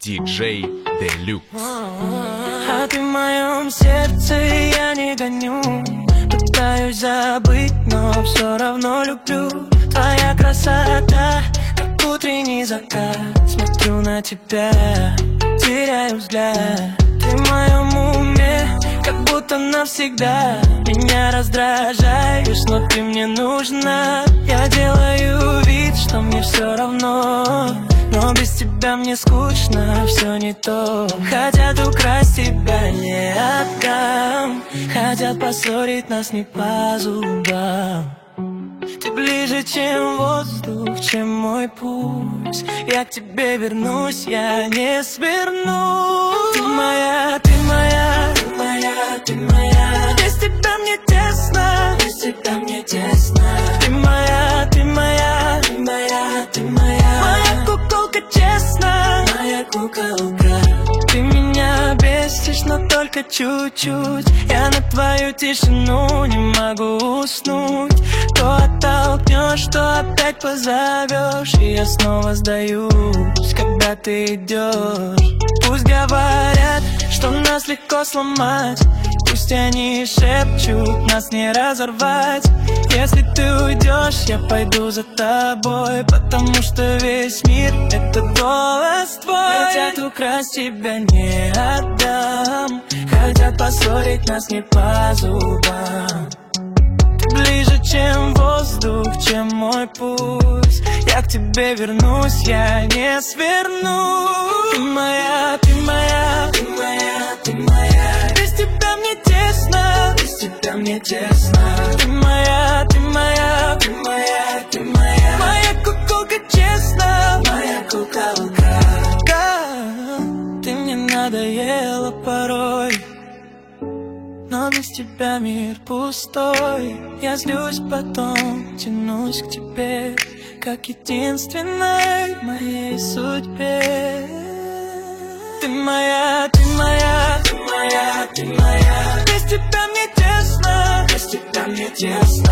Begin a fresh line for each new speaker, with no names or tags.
DJ Deluxe.
А ты в моем сердце, я не гоню. Пытаюсь забыть, но все равно люблю. Твоя красота, как утренний закат. Смотрю на тебя, теряю взгляд. Ты в моем уме, как будто навсегда. Меня раздражаешь, но ты мне нужна. Я делаю вид, что мне все равно, но без тебя мне скучно, все не то. Хотят украсть тебя, не отдам. Хотят поссорить нас не по зубам. Ты ближе, чем воздух, чем мой путь. Я к тебе вернусь, я не сверну. Ты моя, ты моя, ты моя, ты моя. Без тебя мне тесно, без тебя мне тесно. Ты моя, ты моя, ты моя, ты моя. Моя куколка, честно, моя куколка. Ты меня бесишь, но только чуть-чуть. Я на твою тишину не могу уснуть. То оттолкнешь, то опять позовешь, и я снова сдаюсь, когда ты идешь. Пусть говорят, что нас легко сломать. Пусть они шепчут, нас не разорвать. Если ты уйдешь, я пойду за тобой, потому что весь мир — это голос твой. Хотят украсть тебя, не отдам. Хотят поссорить нас не по зубам. Ты ближе, чем воздух, чем мой путь. Я к тебе вернусь, я не сверну. Ты моя, ты моя, ты моя, ты моя. Без тебя мне тесно, без тебя мне тесно. Ты моя, ты моя, ты моя, ты моя. Моя куколка, честно, моя куколка. Ты мне надоела порой, но без тебя мир пустой. Я злюсь, потом тянусь к тебе, как единственной моей судьбе. Ты моя, ты моя, ты моя, ты моя. Без тебя мне тесно, без тебя мне тесно.